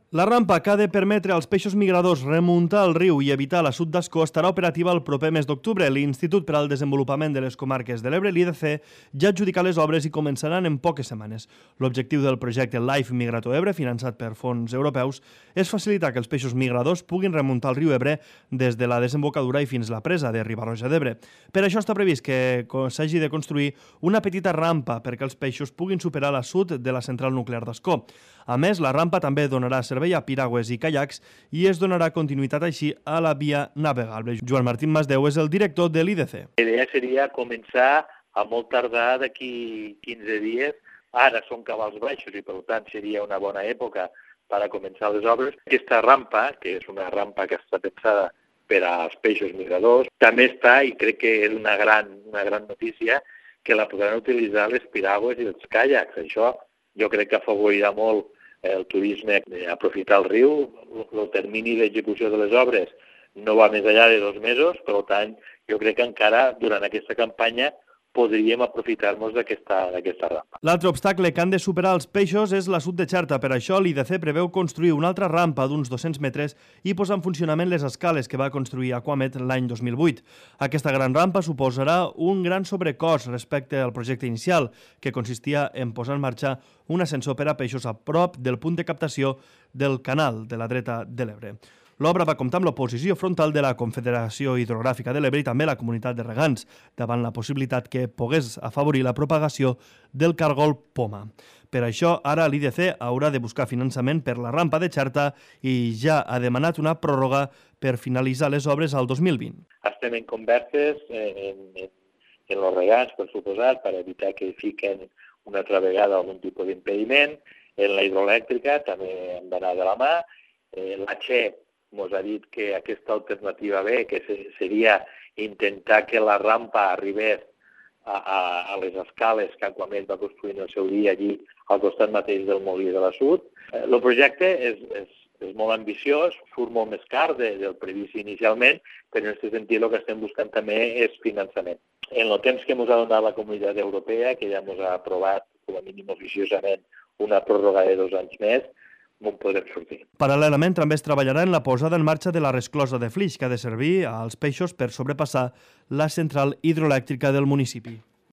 La rampa que ha de permetre als peixos migradors remuntar el riu i evitar l'assut d'Ascó estarà operativa el proper mes d'octubre. L'Institut per al Desenvolupament de les Comarques de l'Ebre, l'IDC, ja ha adjudicat les obres i començaran en poques setmanes. L'objectiu del projecte Life Migrato Ebre, finançat per fons europeus, és facilitar que els peixos migradors puguin remuntar el riu Ebre des de la desembocadura i fins a la presa de Riba-roja d'Ebre. Per això està previst que s'hagi de construir una petita rampa perquè els peixos puguin superar l'assut de la central nuclear d'Ascó. A més, la rampa també donarà servei a piragües i caiacs i es donarà continuïtat així a la via navegable. Joan Martín Masdeu és el director de l'IDC. La idea seria començar a molt tardar d'aquí 15 dies. Ara són cabals baixos i per tant seria una bona època per a començar les obres. Aquesta rampa, que és una rampa que està pensada per als peixos migradors, també està, i crec que és una gran notícia, que la podran utilitzar les piragües i els caiacs. Això jo crec que afavorirà molt el turisme, aprofitar el riu. El termini d'execució de les obres no va més enllà de 2 mesos, per tant, jo crec que encara durant aquesta campanya podríem aprofitar-nos d'aquesta rampa. L'altre obstacle que han de superar els peixos és l'assut de Xerta. Per això l'IDC preveu construir una altra rampa d'uns 200 metres i posar en funcionament les escales que va construir Aquamet l'any 2008. Aquesta gran rampa suposarà un gran sobrecost respecte al projecte inicial, que consistia en posar en marxa un ascensor per a peixos a prop del punt de captació del canal de la dreta de l'Ebre. L'obra va comptar amb l'oposició frontal de la Confederació Hidrogràfica de l'Ebre i també la comunitat de regants, davant la possibilitat que pogués afavorir la propagació del cargol poma. Per això, ara l'IDC haurà de buscar finançament per la rampa de Xerta i ja ha demanat una pròrroga per finalitzar les obres al 2020. Estem en converses en els regants, per suposat, per evitar que fiquen una altra vegada algun tipus d'impediment. En la hidroelèctrica també hem d'anar de la mà. La Che ens ha dit que aquesta alternativa B, que seria intentar que la rampa arribés a les escales que Aquamet va construir en el seu dia allí al costat mateix del molí de l'assut. El projecte és molt ambiciós, surt molt més car del previst inicialment, però en aquest sentit el que estem buscant també és finançament. En el temps que ens ha donat la Comunitat Europea, que ja ens ha aprovat com a mínim oficiosament una pròrroga de 2 anys més, on podem sortir. Paral·lelament també es treballarà en la posada en marxa de la resclosa de Flix, que ha de servir als peixos per sobrepassar la central hidroelèctrica del municipi.